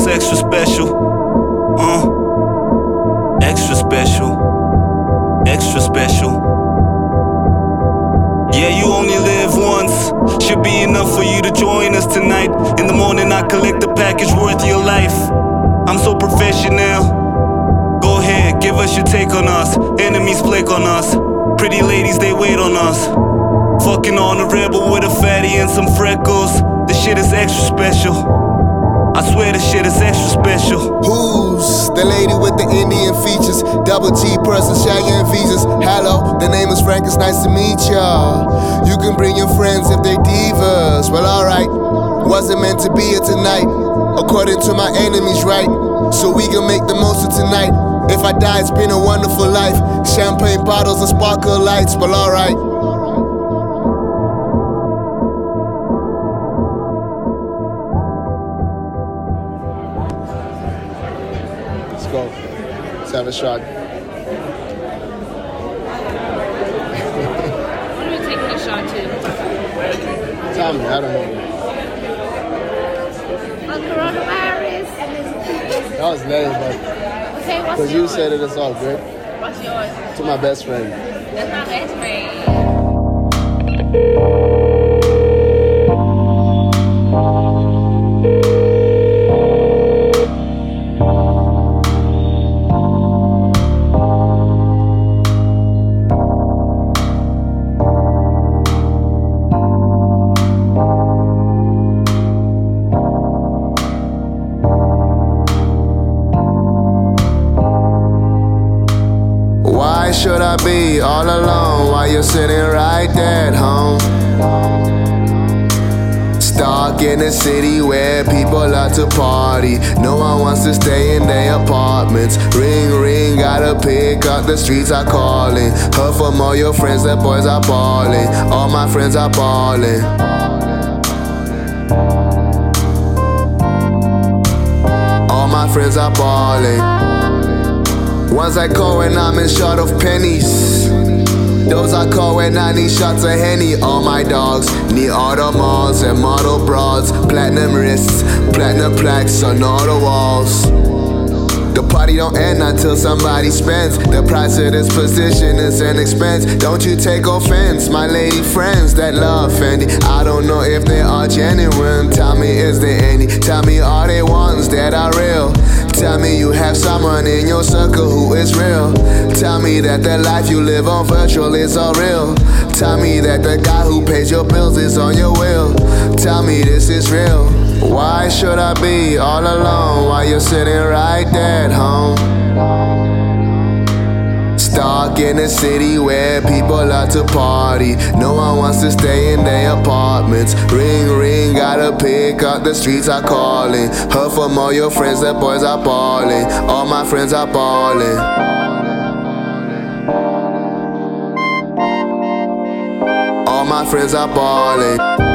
just extra special. Extra special. Extra special. Yeah, you only live once. Should be enough for you to join us tonight. In the morning I collect a package worth your life. I'm so professional. Go ahead, give us your take on us. Enemies flake on us. Pretty ladies, they wait on us. Fucking on a rebel with a fatty and some freckles. This shit is extra special. I swear this shit is extra special. Who's the lady with the Indian features? Double G person, Shaggy and visas. Hello, the name is Frank, it's nice to meet ya. You can bring your friends if they divas. Well, alright, wasn't meant to be here tonight, according to my enemies, right? So we can make the most of tonight. If I die, it's been a wonderful life. Champagne bottles and sparkle lights, well, alright. Let's go. Let's have a shot. What are we taking a shot to? Tell me, I don't know. Coronavirus. That was lame, but Okay, what's because yours? you said it, it's all good. What's yours? To my best friend. That's my best friend. Why should I be all alone while you're sitting right there at home? Stuck in a city where people love to party. No one wants to stay in their apartments. Ring, ring, gotta pick up, the streets are calling. Heard from all your friends that boys are balling. All my friends are balling. All my friends are balling. Ones I call when I'm in short of pennies. Those I call when I need shots of Henny. All my dogs need Audemars and model bras. Platinum wrists, platinum plaques on all the walls. The party don't end until somebody spends. The price of this position is an expense. Don't you take offense, my lady friends that love Fendi. I don't know if they are genuine. Tell me, is there any? Tell me, are they ones that are real? Tell me you have someone in your circle who is real. Tell me that the life you live on virtual is all real. Tell me that the guy who pays your bills is on your will. Tell me this is real. Why should I be all alone while you're sitting right there at home? Stuck in a city where people love to party. No one wants to stay in their apartments. Ring, ring, gotta pick up, the streets are calling. Heard from all your friends that boys are balling. All my friends are balling. All my friends are balling.